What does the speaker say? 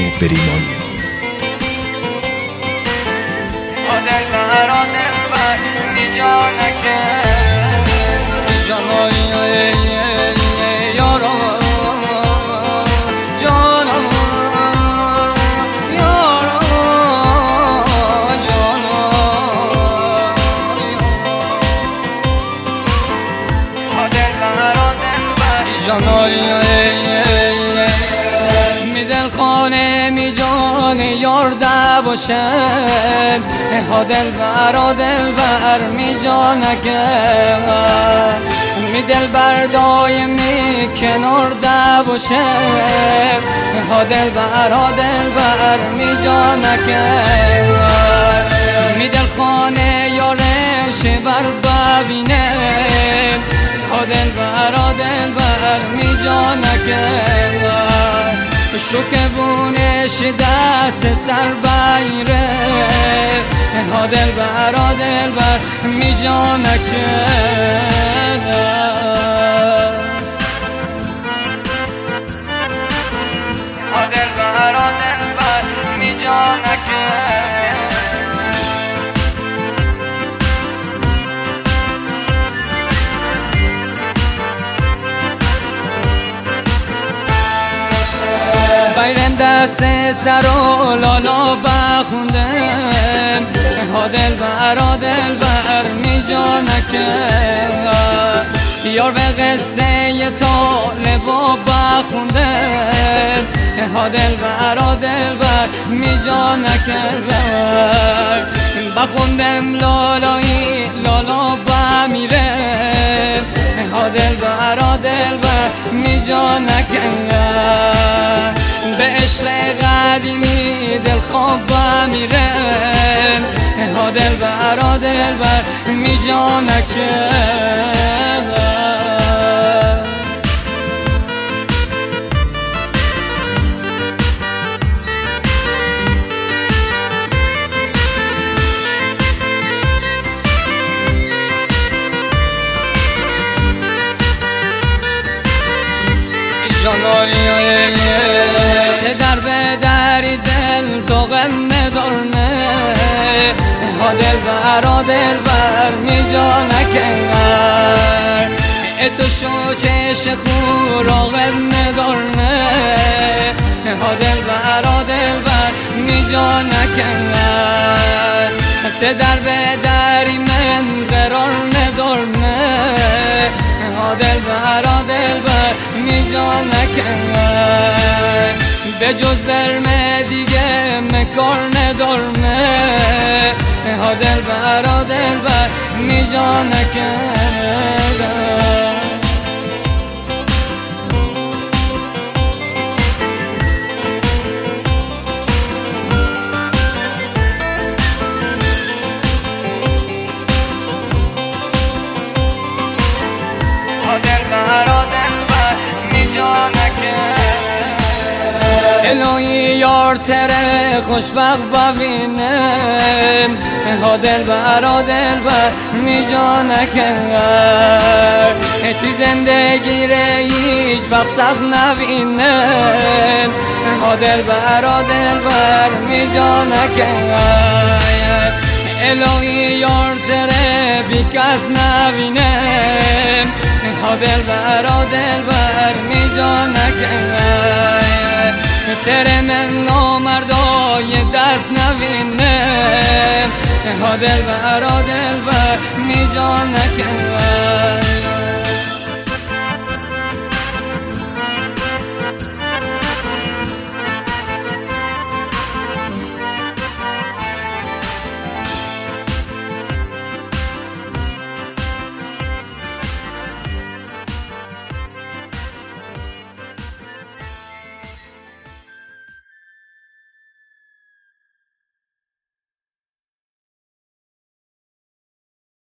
بریمانی. می دل خانه می جان یارده باشم، ها دل بر می جانکه می دل بر دایمی کنار ده باشم، ها دل بر می جانکه می دل خانه یارم شبر ببینم، ها دل بر می جانکه شکبونش دست سر بیره، ها دل بر می جانکه ها دل بر می جانکه بیرم دست سر و لالا بخوندم، ها دل بر می جانکه یار به قصه طالبا بخوندم، ها دل بر می جانکه بخوندم لالایی لالا بمیرم، ها دل بر می جانکه به عشق قدیمی دل خواب بمیرم، ها دل بر می جانکه جاناری در به دری دل تو غم ندارمه، ها دل بر می جانکه تو شو چش خورا غم ندارمه، ها دل بر می جانکه در به دری من قرار ندارمه، ها دل بر می جانکه به جز درمه دیگه مکار ندارمه، ها دل بر می جانکه الهی یار تره خوشبخت ببینم، ها دل بر می جانکه تو زندگی ره هیچ وقت سخت نبینم، ها دل بر می جانکه الهی یار تره بی کس نبینم، ها دل بر می جانکه تره من نامردای دست نبینم، ها دل بر می جانکه